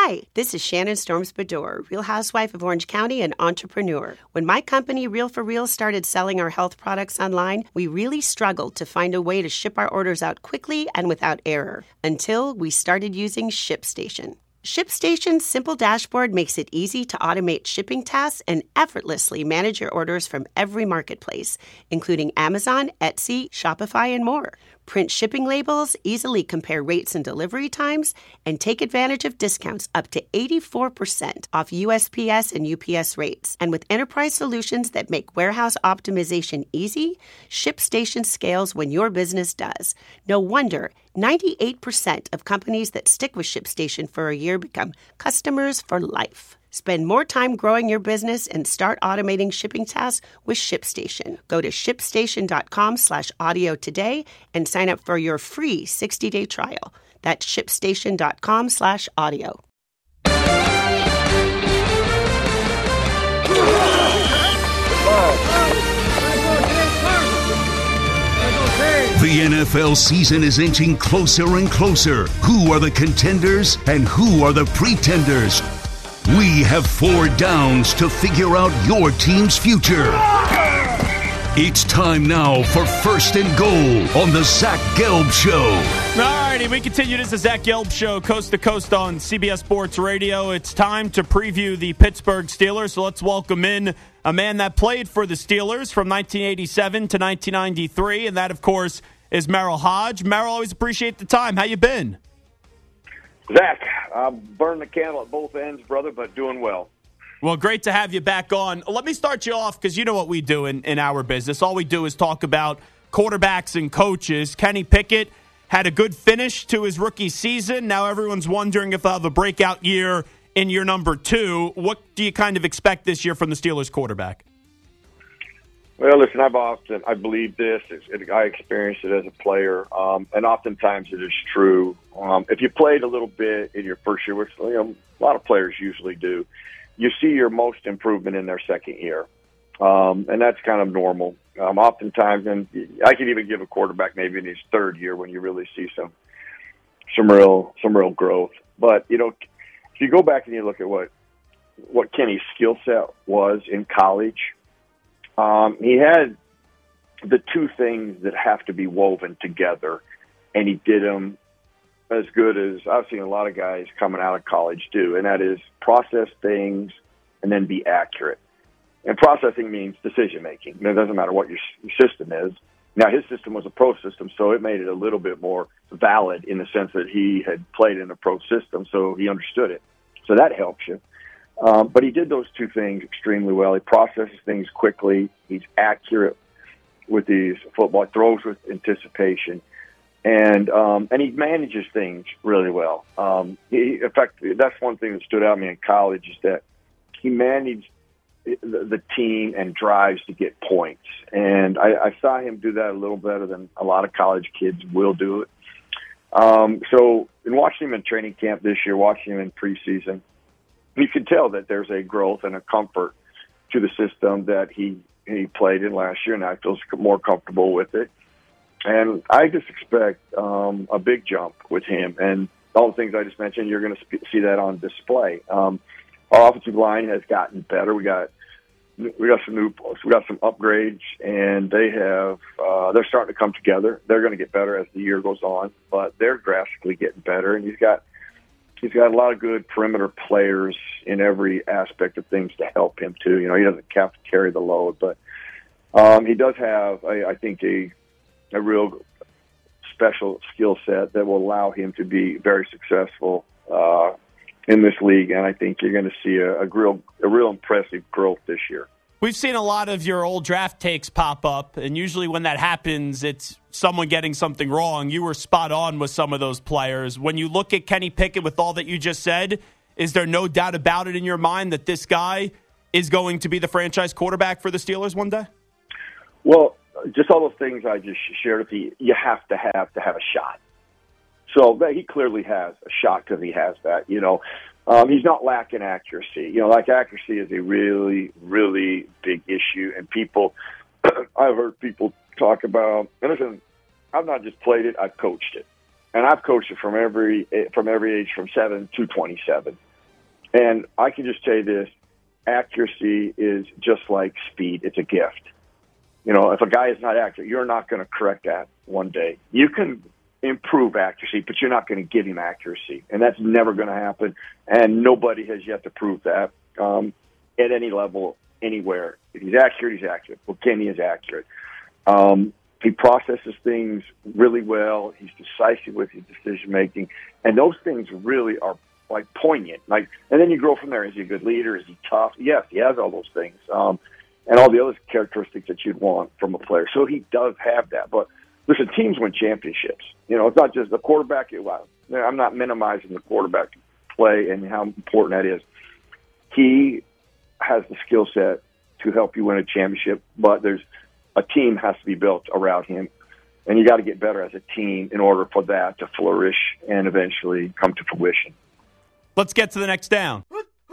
Hi, this is Shannon Storms-Bedore, Real Housewife of Orange County and entrepreneur. When my company, Real for Real, started selling our health products online, we really struggled to find a way to ship our orders out quickly and without error until we started using ShipStation. ShipStation's simple dashboard makes it easy to automate shipping tasks and effortlessly manage your orders from every marketplace, including Amazon, Etsy, Shopify, and more. Print shipping labels, easily compare rates and delivery times, and take advantage of discounts up to 84% off USPS and UPS rates. And with enterprise solutions that make warehouse optimization easy, ShipStation scales when your business does. No wonder 98% of companies that stick with ShipStation for a year become customers for life. Spend more time growing your business and start automating shipping tasks with ShipStation. Go to shipstation.com/audio today and sign up for your free 60-day trial. That's shipstation.com/audio. The NFL season is inching closer and closer. Who are the contenders and who are the pretenders? We have 4 downs to figure out your team's future. It's time now for First and Goal on the Zach Gelb Show. All righty, we continue. This is the Zach Gelb Show, coast to coast on CBS Sports Radio. It's time to preview the Pittsburgh Steelers, so let's welcome in a man that played for the Steelers from 1987 to 1993, and that, of course, is Merril Hoge. Merril, always appreciate the time. How you been? Zach, burned the candle at both ends, brother, but doing well. Well, great to have you back on. Let me start you off because you know what we do in our business. All we do is talk about quarterbacks and coaches. Kenny Pickett had a good finish to his rookie season. Now everyone's wondering if they'll have a breakout year in year number 2. What do you kind of expect this year from the Steelers quarterback? Well, listen, I believe this. I experienced it as a player, and oftentimes it is true. If you played a little bit in your first year, which a lot of players usually do, you see your most improvement in their second year, and that's kind of normal. Oftentimes, and I could even give a quarterback maybe in his third year when you really see some real growth. But if you go back and you look at what Kenny's skill set was in college. He had the 2 things that have to be woven together, and he did them as good as I've seen a lot of guys coming out of college do, and that is process things and then be accurate. And processing means decision-making. It doesn't matter what your system is. Now, his system was a pro system, so it made it a little bit more valid in the sense that he had played in a pro system, so he understood it. So that helps you. But he did those 2 things extremely well. He processes things quickly. He's accurate with his football, throws with anticipation, and he manages things really well. In fact, that's one thing that stood out to me in college is that he managed the team and drives to get points. And I saw him do that a little better than a lot of college kids will do it. So in watching him in training camp this year, watching him in preseason, you can tell that there's a growth and a comfort to the system that he played in last year, and I feel more comfortable with it. And I just expect a big jump with him. And all the things I just mentioned, you're going to see that on display. Our offensive line has gotten better. We got some upgrades, and they're starting to come together. They're going to get better as the year goes on, but they're drastically getting better. And he's got a lot of good perimeter players in every aspect of things to help him too. He doesn't have to carry the load, but he does have, I think, a real special skill set that will allow him to be very successful in this league. And I think you're going to see a real impressive growth this year. We've seen a lot of your old draft takes pop up, and usually when that happens, it's someone getting something wrong. You were spot on with some of those players. When you look at Kenny Pickett with all that you just said, is there no doubt about it in your mind that this guy is going to be the franchise quarterback for the Steelers one day? Well, just all those things I just shared with you, you have to have a shot. So he clearly has a shot because he has that, He's not lacking accuracy. Accuracy is a really, really big issue. And I've heard people talk about, and listen, I've not just played it, I've coached it. And I've coached it from every age from 7 to 27. And I can just tell you this, accuracy is just like speed. It's a gift. You know, if a guy is not accurate, you're not going to correct that one day. You can improve accuracy, but you're not going to give him accuracy. And that's never going to happen. And nobody has yet to prove that at any level, anywhere. If he's accurate, he's accurate. Well, Kenny is accurate. He processes things really well. He's decisive with his decision-making. And those things really are like poignant. Like, and then you grow from there. Is he a good leader? Is he tough? Yes, he has all those things. And all the other characteristics that you'd want from a player. So he does have that. But listen, teams win championships. You know, it's not just the quarterback. I'm not minimizing the quarterback play and how important that is. He has the skill set to help you win a championship, but a team has to be built around him. And you got to get better as a team in order for that to flourish and eventually come to fruition. Let's get to the next down.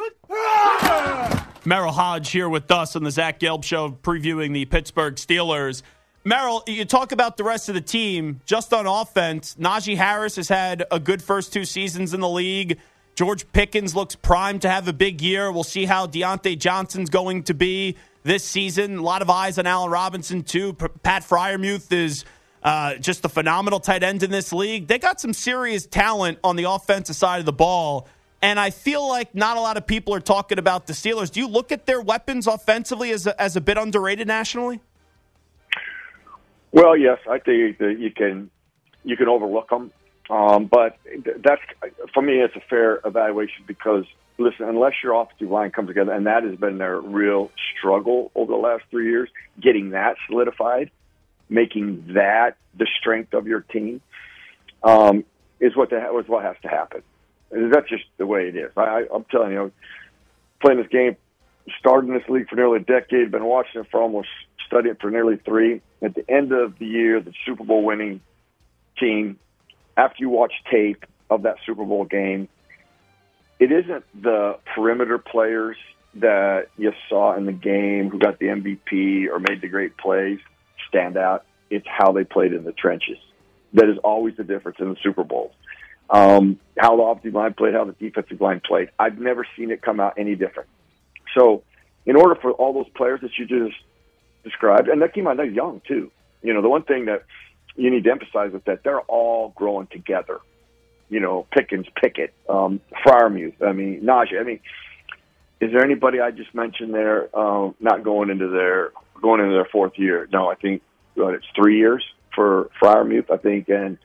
Merrill Hodge here with us on the Zach Gelb Show, previewing the Pittsburgh Steelers. Merrill, you talk about the rest of the team. Just on offense, Najee Harris has had a good first 2 seasons in the league. George Pickens looks primed to have a big year. We'll see how Deontay Johnson's going to be this season. A lot of eyes on Allen Robinson, too. Pat Freiermuth is just a phenomenal tight end in this league. They got some serious talent on the offensive side of the ball. And I feel like not a lot of people are talking about the Steelers. Do you look at their weapons offensively as a bit underrated nationally? Well, yes, I think that you can overlook them. But that's, for me, it's a fair evaluation because, listen, unless your offensive line comes together, and that has been their real struggle over the last 3 years, getting that solidified, making that the strength of your team, is what has to happen. That's just the way it is. I'm telling you, playing this game, started in this league for nearly a decade, been watching it for almost, studying it for nearly 3. At the end of the year, the Super Bowl winning team, after you watch tape of that Super Bowl game, it isn't the perimeter players that you saw in the game who got the MVP or made the great plays stand out. It's how they played in the trenches. That is always the difference in the Super Bowls. How the offensive line played, how the defensive line played. I've never seen it come out any different. So in order for all those players that you just described, and keep in mind, they're young too. You know, the one thing that you need to emphasize is that they're all growing together. You know, Pickens, Pickett, Freiermuth, Najee. Is there anybody I just mentioned there not going into their 4th year? No, I think it's 3 years for Freiermuth, I think, and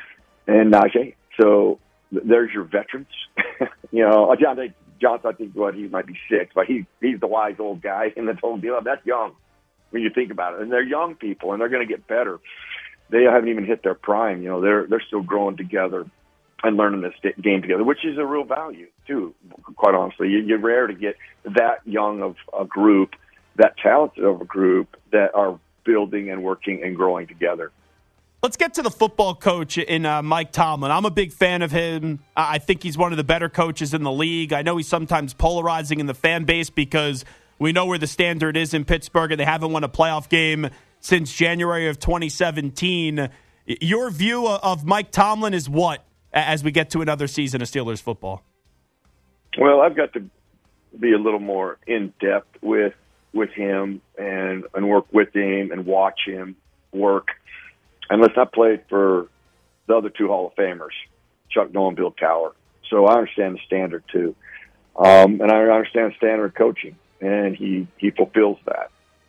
Najee. So there's your veterans. You know, Deontay Johnson, I think he might be 6, but he's the wise old guy in the whole deal. That's young when you think about it. And they're young people, and they're going to get better. They haven't even hit their prime. You know, they're still growing together and learning this game together, which is a real value too. Quite honestly, you're rare to get that young of a group, that talented of a group that are building and working and growing together. Let's get to the football coach in Mike Tomlin. I'm a big fan of him. I think he's one of the better coaches in the league. I know he's sometimes polarizing in the fan base because we know where the standard is in Pittsburgh, and they haven't won a playoff game since January of 2017. Your view of Mike Tomlin is what as we get to another season of Steelers football? Well, I've got to be a little more in-depth with him and work with him and watch him work. And let's not play for the other 2 Hall of Famers, Chuck Noll and Bill Cowher. So I understand the standard too. And I understand the standard of coaching, and he fulfills that.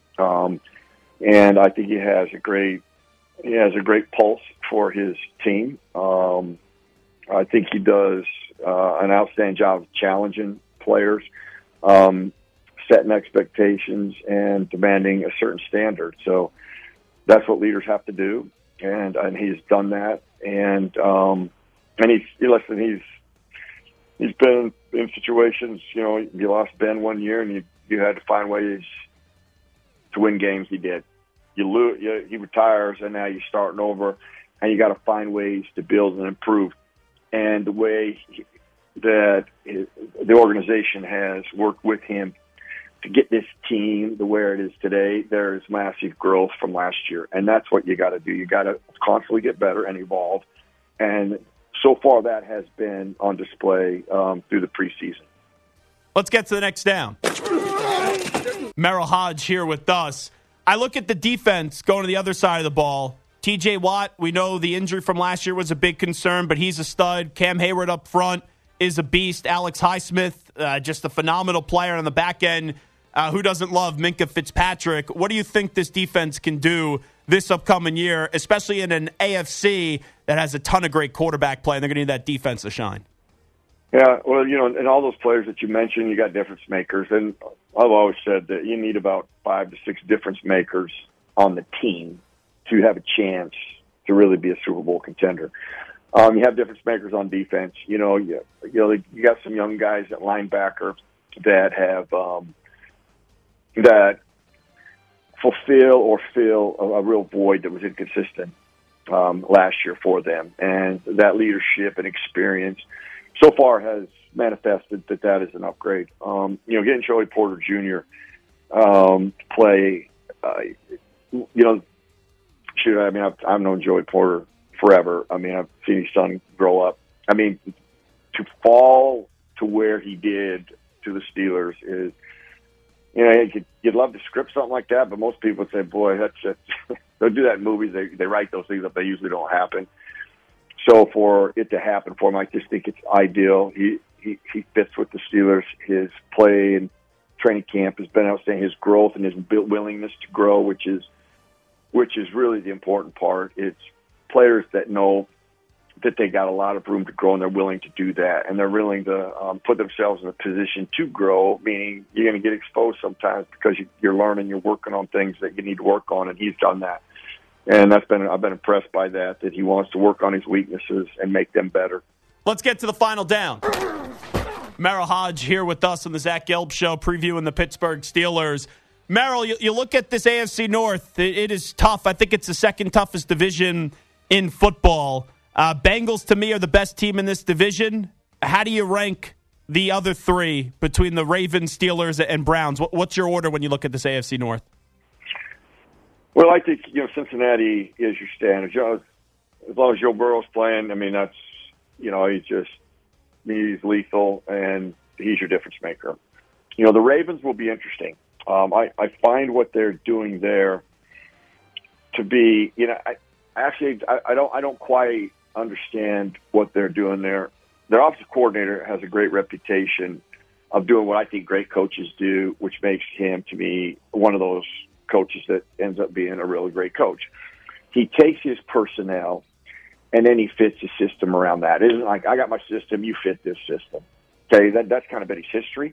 And I think he has a great pulse for his team. I think he does an outstanding job of challenging players, setting expectations, and demanding a certain standard. So that's what leaders have to do, and he's done that. And he's been in situations. You know, you lost Ben one year, and you had to find ways to win games. He did. You lose, he retires, and now you're starting over, and you got to find ways to build and improve. And the way that the organization has worked with him to get this team to where it is today, there's massive growth from last year. And that's what you got to do. You got to constantly get better and evolve. And so far that has been on display through the preseason. Let's get to the next down. Merrill Hodge here with us. I look at the defense going to the other side of the ball. TJ Watt, we know the injury from last year was a big concern, but he's a stud. Cam Hayward up front is a beast. Alex Highsmith, just a phenomenal player on the back end. Who doesn't love Minkah Fitzpatrick? What do you think this defense can do this upcoming year, especially in an AFC that has a ton of great quarterback play, and they're going to need that defense to shine? Yeah, well, and all those players that you mentioned, you got difference makers. And I've always said that you need about 5 to 6 difference makers on the team to have a chance to really be a Super Bowl contender. You have difference makers on defense. You got some young guys at linebacker that have that fulfill or fill a real void that was inconsistent last year for them, and that leadership and experience so far has manifested that is an upgrade. Getting Joey Porter Jr. Play, I've known Joey Porter forever. I mean, I've seen his son grow up. I mean, to fall to where he did to the Steelers is, you'd love to script something like that, but most people would say, boy, that's they'll do that in movies. They write those things up. They usually don't happen. So for it to happen for him, I just think it's ideal. He fits with the Steelers. His play and training camp has been outstanding. His growth and his willingness to grow, which is really the important part. It's players that know that they got a lot of room to grow, and they're willing to do that, and they're willing to put themselves in a position to grow, meaning you're going to get exposed sometimes because you're learning, you're working on things that you need to work on, and he's done that. And I've been impressed by that he wants to work on his weaknesses and make them better. Let's get to the final down. Merrill Hodge here with us on the Zach Gelb Show, previewing the Pittsburgh Steelers. Merrill, you look at this AFC North, it is tough. I think it's the second toughest division in football. Bengals, to me, are the best team in this division. How do you rank the other three between the Ravens, Steelers, and Browns? What's your order when you look at this AFC North? Well, I think Cincinnati is your standard. As long as Joe Burrow's playing, I mean that's he's lethal and he's your difference maker. The Ravens will be interesting. I find what they're doing there to be I don't quite understand what they're doing there. Their offensive coordinator has a great reputation of doing what I think great coaches do, which makes him, to me, one of those coaches that ends up being a really great coach. He takes his personnel and then he fits his system around that. It isn't like, I got my system, you fit this system. Okay, that's kind of been his history.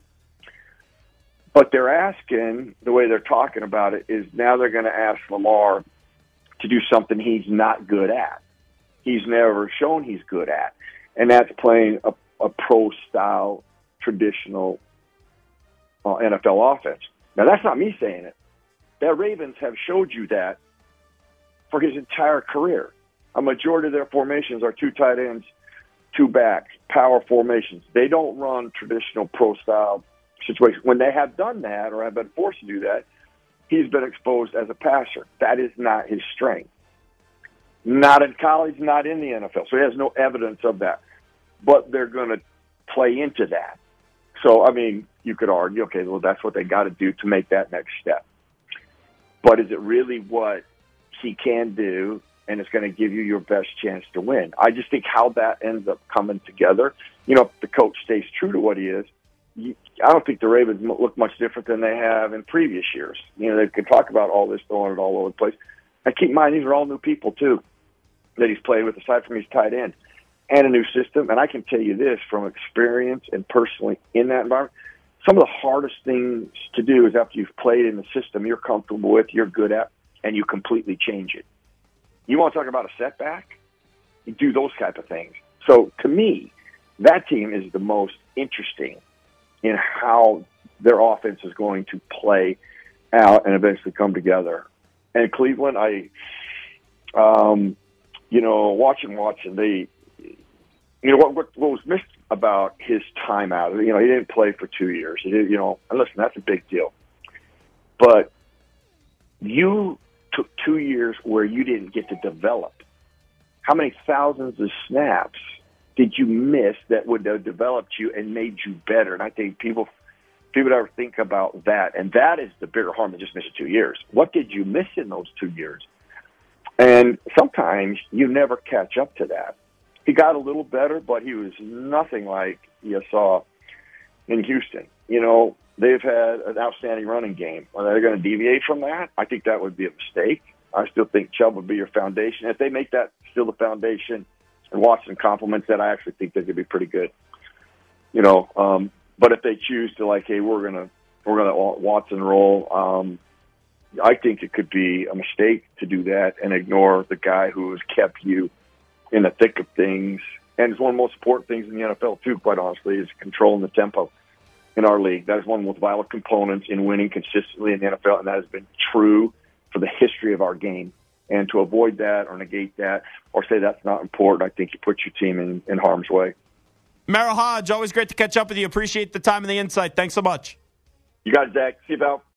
But they're asking, the way they're talking about it, is now they're going to ask Lamar to do something he's not good at. He's never shown he's good at. And that's playing a pro-style, traditional NFL offense. Now, that's not me saying it. The Ravens have showed you that for his entire career. A majority of their formations are 2 tight ends, 2 backs, power formations. They don't run traditional pro-style situations. When they have done that or have been forced to do that, he's been exposed as a passer. That is not his strength. Not in college, not in the NFL. So he has no evidence of that. But they're going to play into that. So, I mean, you could argue, okay, well, that's what they got to do to make that next step. But is it really what he can do, and it's going to give you your best chance to win? I just think how that ends up coming together, if the coach stays true to what he is, I don't think the Ravens look much different than they have in previous years. They could talk about all this, throwing it all over the place. And keep in mind, these are all new people, too, that he's played with, aside from his tight end, and a new system. And I can tell you this from experience and personally in that environment, some of the hardest things to do is after you've played in the system you're comfortable with, you're good at, and you completely change it. You want to talk about a setback? You do those type of things. So to me, that team is the most interesting in how their offense is going to play out and eventually come together. And Cleveland, watching, what was missed about his time out, he didn't play for 2 years. He did, and listen, that's a big deal. But you took 2 years where you didn't get to develop. How many thousands of snaps did you miss that would have developed you and made you better? And I think people People would ever think about that. And that is the bigger harm than just missing 2 years. What did you miss in those 2 years? And sometimes you never catch up to that. He got a little better, but he was nothing like you saw in Houston. You know, they've had an outstanding running game. Are they going to deviate from that? I think that would be a mistake. I still think Chubb would be your foundation. If they make that still the foundation and Watson complements that, I actually think they could be pretty good. You know, but if they choose to hey, we're gonna Watson roll, I think it could be a mistake to do that and ignore the guy who has kept you in the thick of things. And it's one of the most important things in the NFL too, quite honestly, is controlling the tempo in our league. That is one of the most vital components in winning consistently in the NFL, and that has been true for the history of our game. And to avoid that or negate that or say that's not important, I think you put your team in harm's way. Merril Hoge, always great to catch up with you. Appreciate the time and the insight. Thanks so much. You got it, Zach. See you, pal.